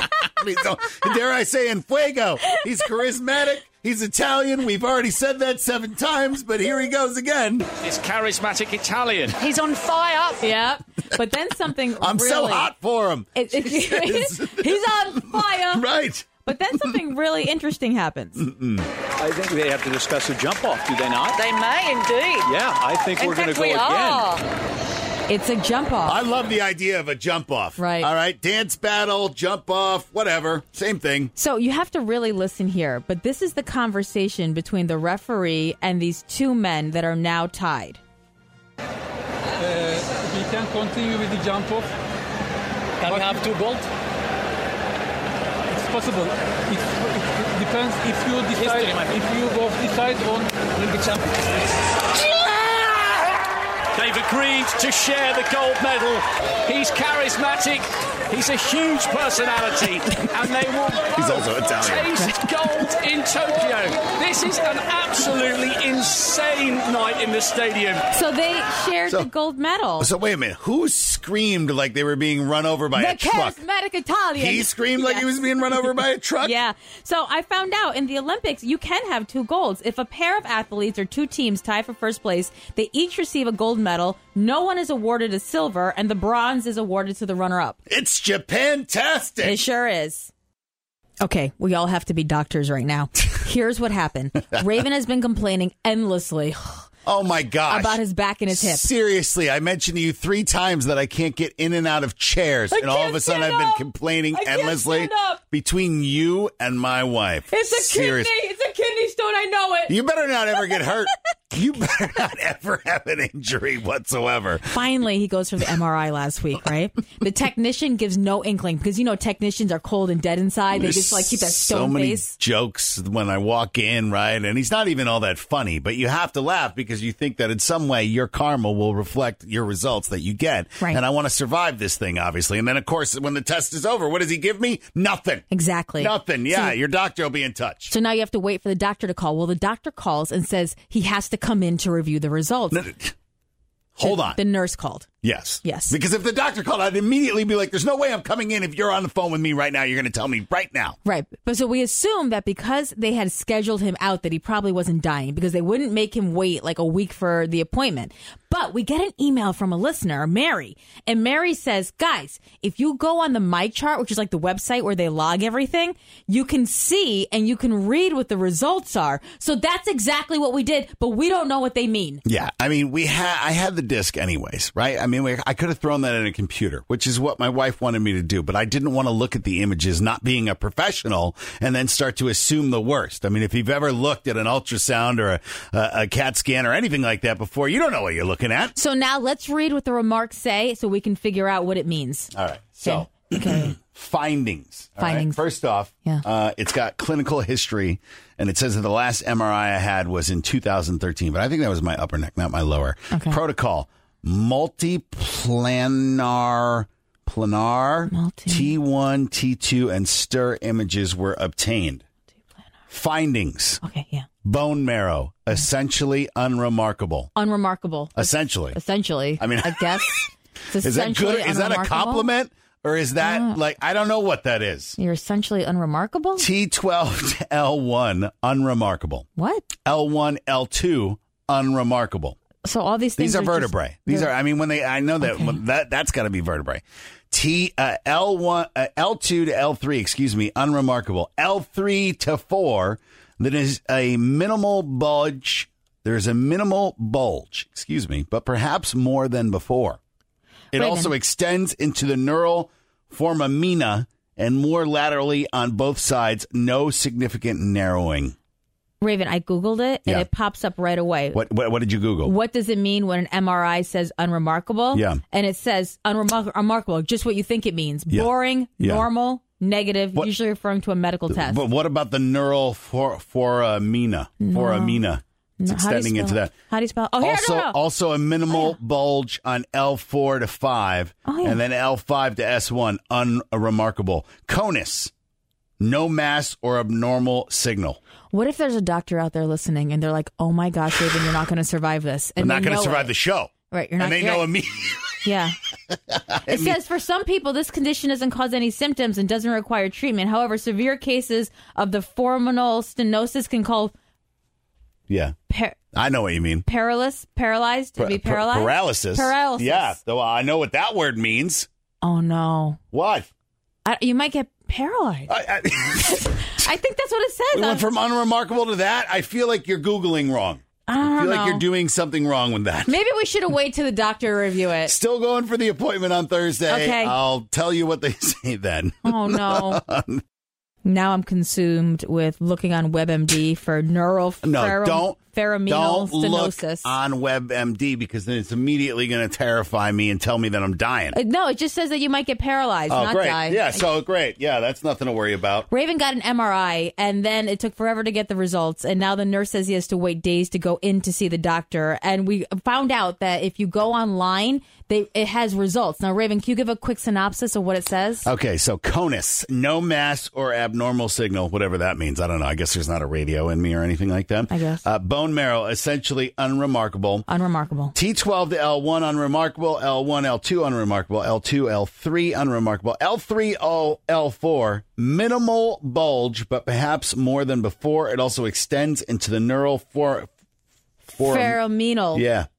Dare I say, in fuego. He's charismatic. He's Italian. We've already said that 7 times, but here he goes again. This charismatic Italian. He's on fire. Yeah, but then something I'm really, so hot for him. He's on fire. Right. But then something really interesting happens. I think they have to discuss a jump off, do they not? They may indeed. Yeah, I think we're going to go we again. are. It's a jump off. I love the idea of a jump off. Right. All right. Dance battle, jump off, whatever. Same thing. So you have to really listen here, but this is the conversation between the referee and these two men that are now tied. We can continue with the jump off. Can we have 2 gold? It's possible. It depends if you decide. If you both decide on the champion. They've agreed to share the gold medal. He's charismatic. He's a huge personality. And they will He's also Italian. taste gold in Tokyo. This is an absolutely insane night in the stadium. So they shared the gold medal. So wait a minute. Who screamed like they were being run over by The a truck? charismatic Italian. He screamed like he was being run over by a truck? Yeah. So I found out in the Olympics, you can have 2 golds. If a pair of athletes or 2 teams tie for first place, they each receive a gold medal. No one is awarded a silver, and the bronze is awarded to the runner-up. It's Japan-tastic. It sure is. Okay, we all have to be doctors right now. Here's what happened. Raven has been complaining endlessly Oh, my gosh. About his back and his hip. Seriously, I mentioned to you 3 times that I can't get in and out of chairs. And all of a sudden, I've been complaining endlessly between you and my wife. It's a Seriously. kidney. It's a kidney stone. I know it. You better not ever get hurt. You better not ever have an injury whatsoever. Finally, he goes for the MRI last week, right? The technician gives no inkling because, technicians are cold and dead inside. They just keep that stone so many face. Jokes when I walk in, right? And he's not even all that funny, but you have to laugh because you think that in some way your karma will reflect your results that you get. Right. And I want to survive this thing, obviously. And then, of course, when the test is over, what does he give me? Nothing. Exactly. Nothing. Yeah, So- your doctor will be in touch. So now you have to wait for the doctor to call. Well, the doctor calls and says he has to come in to review the results. Hold on. The nurse called. Yes. Yes. Because if the doctor called, I'd immediately be like, there's no way I'm coming in if you're on the phone with me right now. You're going to tell me right now. Right. But so we assume that because they had scheduled him out that he probably wasn't dying because they wouldn't make him wait like a week for the appointment. But we get an email from a listener, Mary. And Mary says, guys, if you go on the My Chart, which is like the website where they log everything, you can see and you can read what the results are. So that's exactly what we did, but we don't know what they mean. Yeah. I mean, I had the disc anyways, right? I mean, I could have thrown that in a computer, which is what my wife wanted me to do, but I didn't want to look at the images, not being a professional, and then start to assume the worst. I mean, if you've ever looked at an ultrasound or a CAT scan or anything like that before, you don't know what you're looking at. So now let's read what the remarks say so we can figure out what it means. All right. So, Okay. findings. All right? Findings. First off, it's got clinical history, and it says that the last MRI I had was in 2013, but I think that was my upper neck, not my lower. Okay. Protocol, planar T1, T2, and stir images were obtained. Findings. Okay, yeah. Bone marrow, essentially unremarkable. Unremarkable. Essentially. I mean, I guess. It's Is that essentially good? Is that a unremarkable. compliment? Or is that I don't know what that is. You're essentially unremarkable? T12 to L1, unremarkable. What? L1, L2, unremarkable. So all these things These are just- vertebrae. These are, I mean, I know that that's got to be vertebrae. L1, L2 to L3, excuse me, unremarkable. L3 to 4, there is a minimal bulge. There's a minimal bulge, excuse me, but perhaps more than before. It Wait a also minute. extends into the neural foramina and more laterally on both sides. No significant narrowing. Raven, I Googled it and Yeah. it pops up right away. What did you Google? What does it mean when an MRI says unremarkable? Yeah. And it says unremarkable, just what you think it means. Yeah. Boring, Yeah. normal, negative, usually referring to a medical test. But what about the neural foramina? Foramina. It's No, how do you extending into spell it? that. How do you spell? Oh, here, also, no. also a minimal bulge on L4 to 5, and then L5 to S1, unremarkable. Conus, no mass or abnormal signal. What if there's a doctor out there listening and they're like, oh my gosh, Raven, you're not going to survive this. I'm And not they going to know survive it. the show. Right, you're not. And they you're know right. immediately. Yeah. It says for some people, this condition doesn't cause any symptoms and doesn't require treatment. However, severe cases of the foraminal stenosis can cause Yeah. I know what you mean. paralyzed, to be paralyzed. Paralysis. Paralysis. Yeah. Though I know what that word means. Oh no. What? You might get paralyzed. I think that's what it says. We went from unremarkable to that. I feel like you're Googling wrong. I I feel don't like you're know. doing something wrong with that. Maybe we should have waited till the doctor to review it. Still going for the appointment on Thursday. Okay. I'll tell you what they say then. Oh no. Now I'm consumed with looking on WebMD for neural Don't foraminal look stenosis. on WebMD because then it's immediately going to terrify me and tell me that I'm dying. No, it just says that you might get paralyzed, Oh, not great. die. Yeah, so great. Yeah, that's nothing to worry about. Raven got an MRI, and then it took forever to get the results. And now the nurse says he has to wait days to go in to see the doctor. And we found out that if you go online, it has results. Now, Raven, can you give a quick synopsis of what it says? Okay, so conus, no mass or abnormal signal, whatever that means. I don't know. I guess there's not a radio in me or anything like that. I guess. Bone marrow, essentially unremarkable. Unremarkable. T12 to L1, unremarkable. L1, L2, unremarkable. L2, L3, unremarkable. L3, L4, minimal bulge, but perhaps more than before. It also extends into the neural foraminal. Foraminal. Yeah.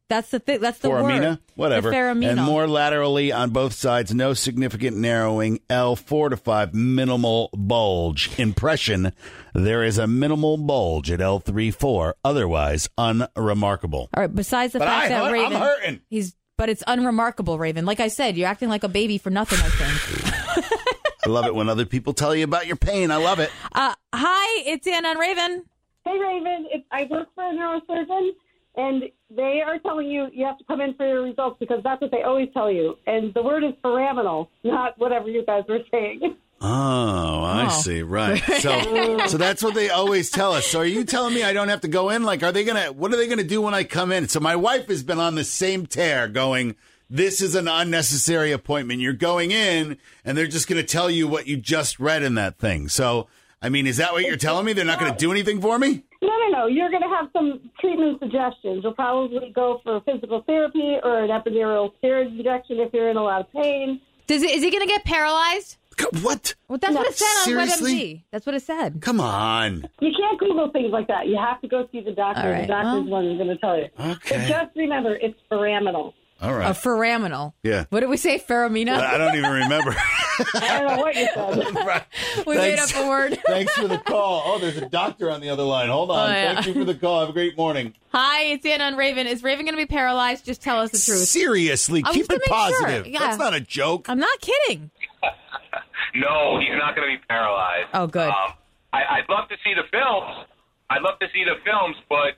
That's the thing. That's the Foramina, word. whatever. The foramina. And more laterally on both sides, no significant narrowing. L 4 to 5, minimal bulge. Impression, there is a minimal bulge at L3-4, otherwise unremarkable. All right. Besides the fact that Raven, I'm hurting. But it's unremarkable, Raven. Like I said, you're acting like a baby for nothing, I think. I love it when other people tell you about your pain. I love it. Hi, it's Anna and Raven. Hey, Raven. I work for a neurosurgeon, and they are telling you have to come in for your results because that's what they always tell you. And the word is foraminal, not whatever you guys were saying. Oh, I see. Right. So that's what they always tell us. So are you telling me I don't have to go in? Like, what are they going to do when I come in? So my wife has been on the same tear going, this is an unnecessary appointment. You're going in and they're just going to tell you what you just read in that thing. So, I mean, is that what you're telling me? They're not going to do anything for me? No. You're going to have some treatment suggestions. You'll probably go for physical therapy or an epidural steroid injection if you're in a lot of pain. Is he going to get paralyzed? What? Well, that's what it said Seriously? on WebMD. That's what it said. Come on. You can't Google things like that. You have to go see the doctor. All right. The doctor's one who's going to tell you. Okay. But just remember, it's foraminal. All right. A foraminal. Yeah. What did we say? Faramina? I don't even remember. I don't know what you said. We made up a word. Thanks for the call. Oh, there's a doctor on the other line. Hold on. Oh, yeah. Thank you for the call. Have a great morning. Hi, it's Anna and Raven. Is Raven going to be paralyzed? Just tell us the truth. Seriously, I was keep gonna it make positive. sure. Yeah. That's not a joke. I'm not kidding. No, he's not going to be paralyzed. Oh, good. I'd love to see the films. But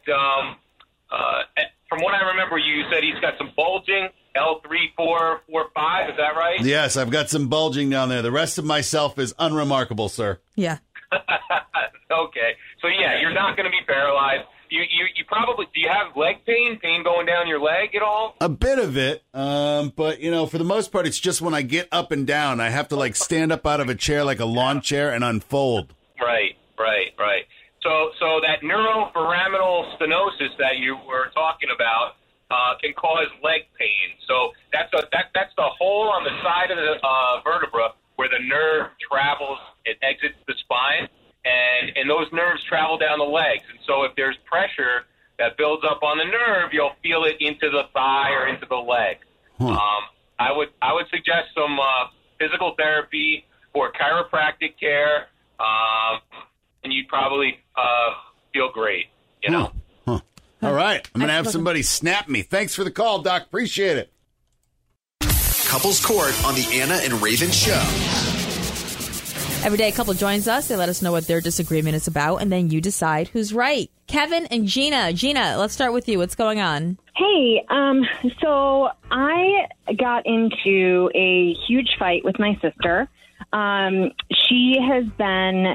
from what I remember, you said he's got some bulging, L3, 4, 4, 5. Is that right? Yes, I've got some bulging down there. The rest of myself is unremarkable, sir. Yeah. Okay. So, yeah, you're not going to be paralyzed. You probably, do you have leg pain going down your leg at all? A bit of it, but, for the most part, it's just when I get up and down, I have to, stand up out of a chair like a lawn chair and unfold. Right. So that neuroforaminal stenosis that you were talking about can cause leg pain. So that's the hole on the side of the vertebra where the nerve travels, it exits the spine, and those nerves travel down the legs. And so if there's pressure that builds up on the nerve, you'll feel it into the thigh or into the leg. I would suggest some physical therapy or chiropractic care, and you'd probably feel great, All right. I'm going to have somebody snap me. Thanks for the call, Doc. Appreciate it. Couples Court on the Anna and Raven Show. Every day a couple joins us. They let us know what their disagreement is about, and then you decide who's right. Kevin and Gina. Gina, let's start with you. What's going on? Hey, so I got into a huge fight with my sister. She has been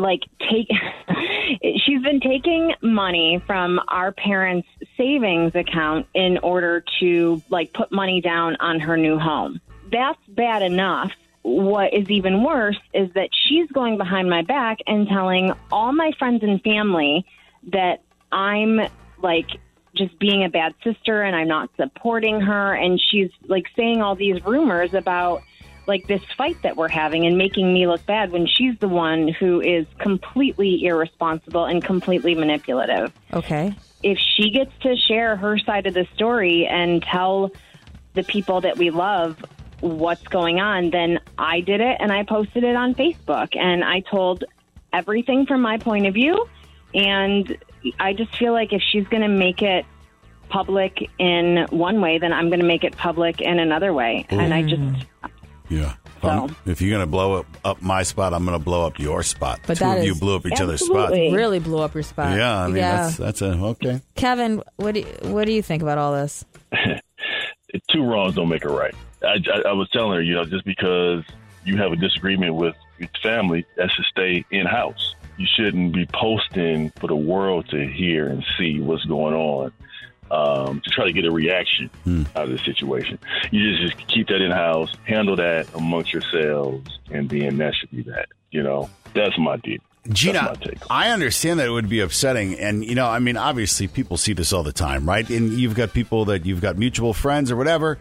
she's been taking money from our parents' savings account in order to put money down on her new home. That's bad enough. What is even worse is that she's going behind my back and telling all my friends and family that I'm just being a bad sister and I'm not supporting her. And she's saying all these rumors about this fight that we're having and making me look bad when she's the one who is completely irresponsible and completely manipulative. Okay. If she gets to share her side of the story and tell the people that we love what's going on, then I did it and I posted it on Facebook and I told everything from my point of view. And I just feel like if she's going to make it public in one way, then I'm going to make it public in another way. And I just... Yeah. So. If you're going to blow up my spot, I'm going to blow up your spot. But Two of you blew up each other's spots. Really blew up your spot. Yeah, I mean, that's okay. Kevin, what do you think about all this? Two wrongs don't make it right. I was telling her, just because you have a disagreement with your family, that should stay in-house. You shouldn't be posting for the world to hear and see what's going on. To try to get a reaction out of the situation. You just keep that in-house, handle that amongst yourselves, and then that should be that. That's my deal. Gina, I understand that it would be upsetting. And, obviously people see this all the time, right? And you've got people that you've got mutual friends or whatever,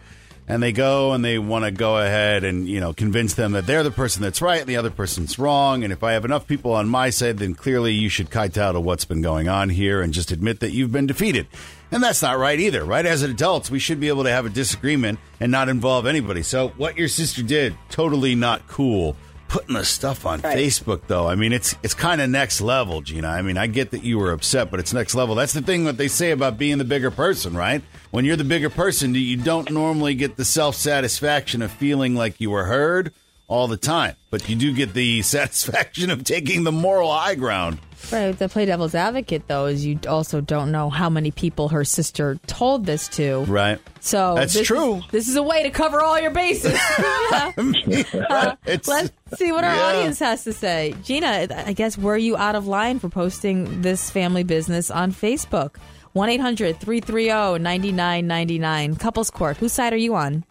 And they go and they want to go ahead and, convince them that they're the person that's right and the other person's wrong. And if I have enough people on my side, then clearly you should kowtow to what's been going on here and just admit that you've been defeated. And that's not right either, right? As adults, we should be able to have a disagreement and not involve anybody. So what your sister did, totally not cool. Putting the stuff on Facebook, though, I mean, it's kind of next level, Gina. I mean, I get that you were upset, but it's next level. That's the thing that they say about being the bigger person, right? When you're the bigger person, you don't normally get the self-satisfaction of feeling like you were heard all the time. But you do get the satisfaction of taking the moral high ground. Right. To play devil's advocate, though, is you also don't know how many people her sister told this to. Right. So that's true. This is a way to cover all your bases. Let's see what our audience has to say. Gina, I guess, were you out of line for posting this family business on Facebook? 1-800-330-9999. Couples Court. Whose side are you on?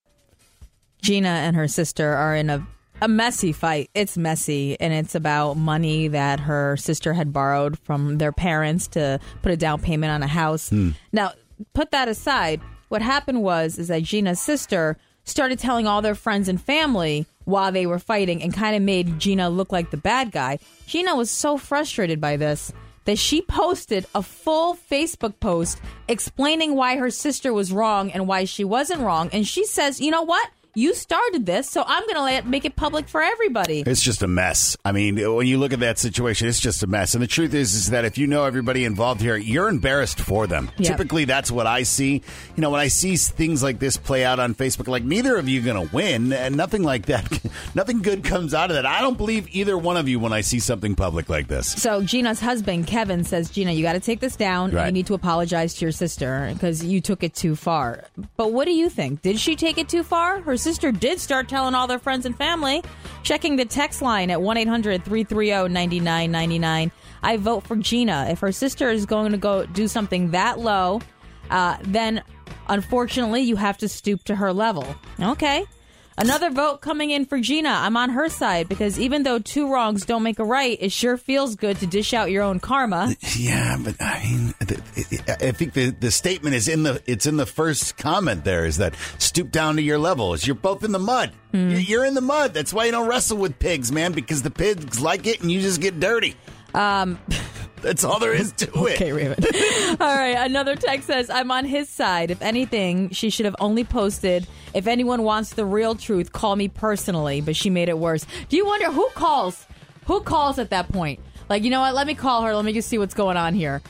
Gina and her sister are in a messy fight. It's messy, and it's about money that her sister had borrowed from their parents to put a down payment on a house. Now, put that aside. What happened is that Gina's sister started telling all their friends and family while they were fighting and kind of made Gina look like the bad guy. Gina was so frustrated by this that she posted a full Facebook post explaining why her sister was wrong and why she wasn't wrong. And she says, you know what? You started this, so I'm going to make it public for everybody. It's just a mess. I mean, when you look at that situation, it's just a mess. And the truth is that if you know everybody involved here, you're embarrassed for them. Yep. Typically, that's what I see. When I see things like this play out on Facebook, like neither of you going to win and nothing like that. Nothing good comes out of that. I don't believe either one of you when I see something public like this. So Gina's husband, Kevin, says, Gina, you got to take this down. Right. You need to apologize to your sister because you took it too far. But what do you think? Did she take it too far? Her sister did start telling all their friends and family. Checking the text line at 1-800-330-9999. I vote for Gina. If her sister is going to go do something that low, then unfortunately you have to stoop to her level. Okay. Another vote coming in for Gina. I'm on her side because even though two wrongs don't make a right, it sure feels good to dish out your own karma. Yeah, but I mean, I think the statement is in the first comment there is that stoop down to your level. You're both in the mud. You're in the mud. That's why you don't wrestle with pigs, man, because the pigs like it and you just get dirty. That's all there is to it. Okay, Raven. All right, another text says, I'm on his side. If anything, she should have only posted, if anyone wants the real truth, call me personally. But she made it worse. Do you wonder who calls? Who calls at that point? Like, you know what? Let me call her. Let me just see what's going on here.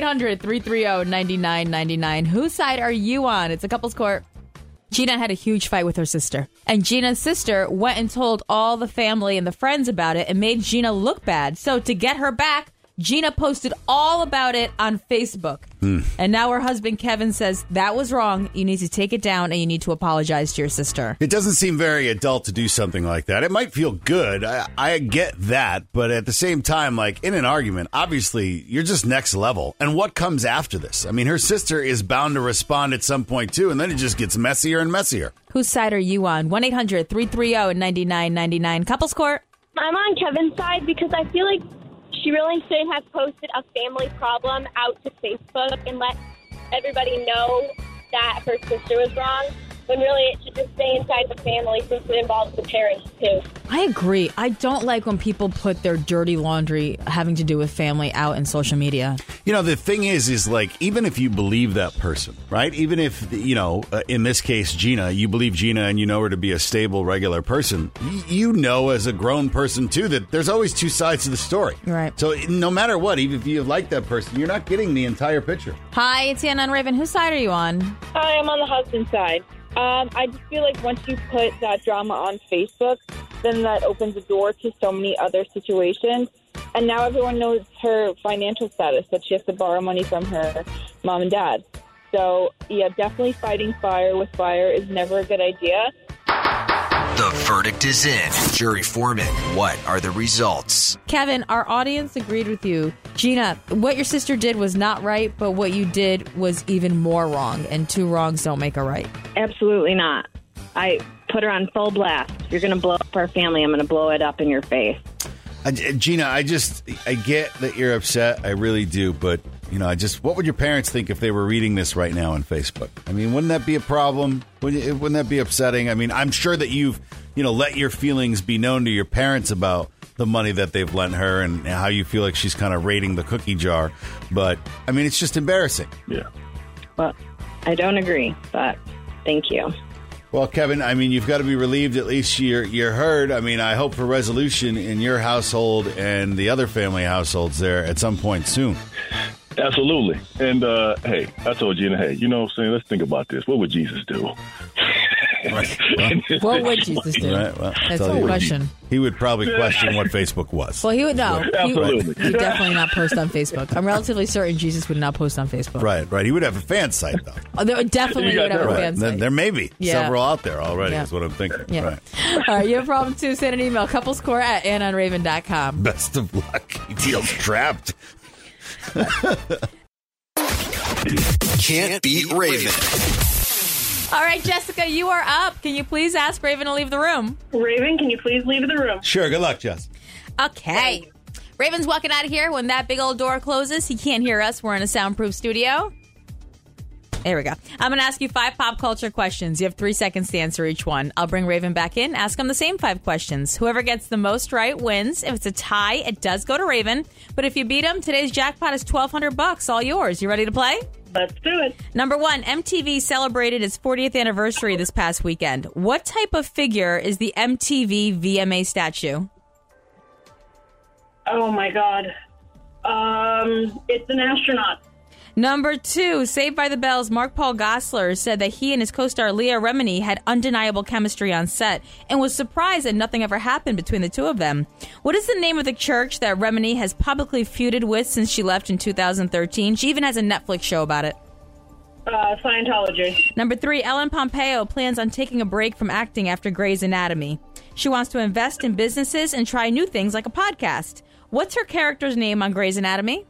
1-800-330-9999. Whose side are you on? It's a couples court. Gina had a huge fight with her sister. And Gina's sister went and told all the family and the friends about it and made Gina look bad. So to get her back, Gina posted all about it on Facebook. And now her husband, Kevin, says that was wrong. You need to take it down and you need to apologize to your sister. It doesn't seem very adult to do something like that. It might feel good. I get that. But at the same time, like in an argument, obviously, you're just next level. And what comes after this? I mean, her sister is bound to respond at some point, too. And then it just gets messier and messier. Whose side are you on? 1-800-330-9999. Couples Court. I'm on Kevin's side because I feel like she really shouldn't have posted a family problem out to Facebook and let everybody know that her sister was wrong, when really it should just stay inside the family since it involves the parents, too. I agree. I don't like when people put their dirty laundry having to do with family out in social media. You know, the thing is like, even if you believe that person, right? Even if, in this case, Gina, you believe Gina and you know her to be a stable, regular person, you know as a grown person, too, that there's always two sides to the story. Right. So no matter what, even if you like that person, you're not getting the entire picture. Hi, it's Anna and Raven. Whose side are you on? Hi, I'm on the husband's side. I just feel like once you put that drama on Facebook, then that opens the door to so many other situations. And now everyone knows her financial status, that she has to borrow money from her mom and dad. So, yeah, definitely fighting fire with fire is never a good idea. The verdict is in. Jury foreman, what are the results? Kevin, our audience agreed with you. Gina, what your sister did was not right, but what you did was even more wrong, and two wrongs don't make a right. Absolutely not. I put her on full blast. You're going to blow up our family. I'm going to blow it up in your face. Gina, I get that you're upset. I really do. But what would your parents think if they were reading this right now on Facebook? I mean, wouldn't that be a problem? Wouldn't that be upsetting? I mean, I'm sure that you've, let your feelings be known to your parents about the money that they've lent her and how you feel like she's kind of raiding the cookie jar. But, I mean, it's just embarrassing. Yeah. Well, I don't agree, but thank you. Well, Kevin, I mean, you've got to be relieved at least you're heard. I mean, I hope for resolution in your household and the other family households there at some point soon. Absolutely. And, hey, I told Gina, hey, you know what I'm saying? Let's think about this. What would Jesus do? Right. What would Jesus do? Right. Well, that's a good question. He would probably question what Facebook was. Well, he would know. Absolutely. He would definitely not post on Facebook. I'm relatively certain Jesus would not post on Facebook. Right. He would have a fan site, though. Oh, there definitely would have a fan site. There may be several out there already, Yeah. is what I'm thinking. Yeah. Right. All right, you have a problem too, send an email, couplescore@AnnOnRaven.com. Best of luck. He feels trapped. Can't beat Raven. All right, Jessica, you are up. Can you please ask Raven to leave the room? Raven, can you please leave the room? Sure. Good luck, Jess. Okay. Raven's walking out of here. When that big old door closes, he can't hear us. We're in a soundproof studio. There we go. I'm going to ask you 5 pop culture questions. You have 3 seconds to answer each one. I'll bring Raven back in, ask him the same 5 questions. Whoever gets the most right wins. If it's a tie, it does go to Raven. But if you beat him, today's jackpot is $1,200, all yours. You ready to play? Let's do it. Number 1, MTV celebrated its 40th anniversary this past weekend. What type of figure is the MTV VMA statue? Oh, my God. It's an astronaut. Number 2, Saved by the Bell's Mark Paul Gosselaar said that he and his co-star Leah Remini had undeniable chemistry on set and was surprised that nothing ever happened between the two of them. What is the name of the church that Remini has publicly feuded with since she left in 2013? She even has a Netflix show about it. Scientology. Number 3, Ellen Pompeo plans on taking a break from acting after Grey's Anatomy. She wants to invest in businesses and try new things like a podcast. What's her character's name on Grey's Anatomy?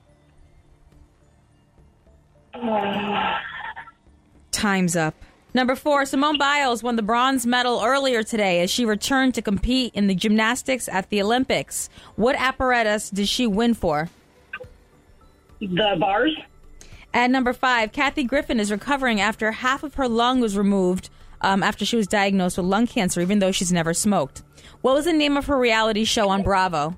Time's up. Number 4, Simone Biles won the bronze medal earlier today as she returned to compete in the gymnastics at the Olympics. What apparatus did she win for? The bars. At number 5, Kathy Griffin is recovering after half of her lung was removed after she was diagnosed with lung cancer, even though she's never smoked. What was the name of her reality show on Bravo?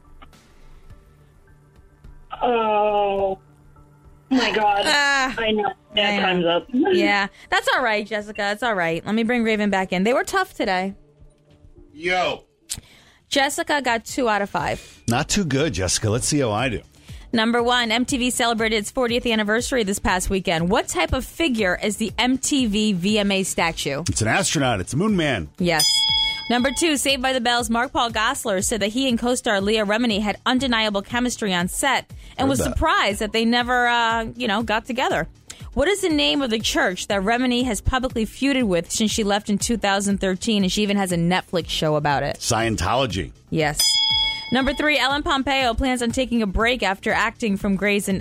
Oh, my God. I know. Yeah, time's up. Yeah, that's all right, Jessica. It's all right. Let me bring Raven back in. They were tough today. Yo. Jessica got 2 out of 5. Not too good, Jessica. Let's see how I do. Number 1, MTV celebrated its 40th anniversary this past weekend. What type of figure is the MTV VMA statue? It's an astronaut. It's a moon man. Yes. Number 2, Saved by the Bell's Mark Paul Gosselaar said that he and co-star Leah Remini had undeniable chemistry on set and was surprised that they never, got together. What is the name of the church that Remini has publicly feuded with since she left in 2013, and she even has a Netflix show about it? Scientology. Yes. Number 3, Ellen Pompeo plans on taking a break after acting from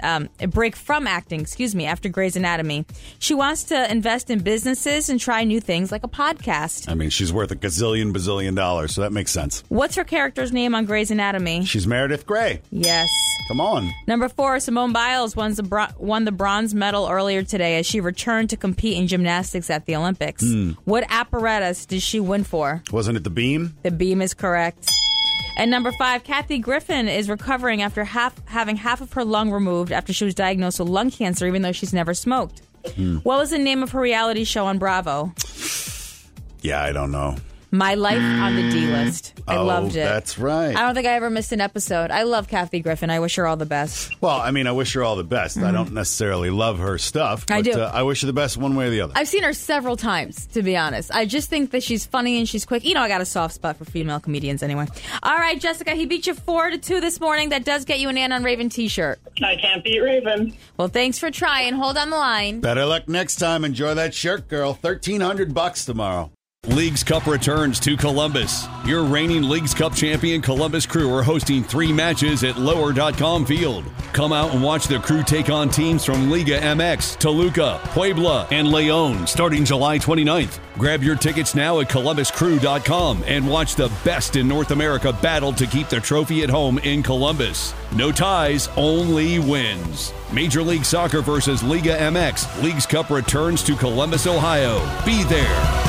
after Grey's Anatomy. She wants to invest in businesses and try new things like a podcast. I mean, she's worth a bazillion dollars, so that makes sense. What's her character's name on Grey's Anatomy? She's Meredith Grey. Yes. Come on. Number 4, Simone Biles won the bronze medal earlier today as she returned to compete in gymnastics at the Olympics. What apparatus did she win for? Wasn't it the beam? The beam is correct. And number 5, Kathy Griffin is recovering after having half of her lung removed after she was diagnosed with lung cancer, even though she's never smoked. What was the name of her reality show on Bravo? Yeah, I don't know. My Life on the D-List. I loved it. That's right. I don't think I ever missed an episode. I love Kathy Griffin. I wish her all the best. Well, I mean, I wish her all the best. I don't necessarily love her stuff. But, I do. I wish her the best one way or the other. I've seen her several times, to be honest. I just think that she's funny and she's quick. I got a soft spot for female comedians anyway. All right, Jessica, he beat you 4-2 this morning. That does get you an Ann on Raven t-shirt. I can't beat Raven. Well, thanks for trying. Hold on the line. Better luck next time. Enjoy that shirt, girl. $1,300 tomorrow. Leagues Cup returns to Columbus. Your reigning Leagues Cup champion Columbus Crew are hosting 3 matches at Lower.com Field. Come out and watch the Crew take on teams from Liga MX, Toluca, Puebla, and Leon starting July 29th. Grab your tickets now at ColumbusCrew.com and watch the best in North America battle to keep the trophy at home in Columbus. No ties, only wins. Major League Soccer versus Liga MX. Leagues Cup returns to Columbus, Ohio. Be there.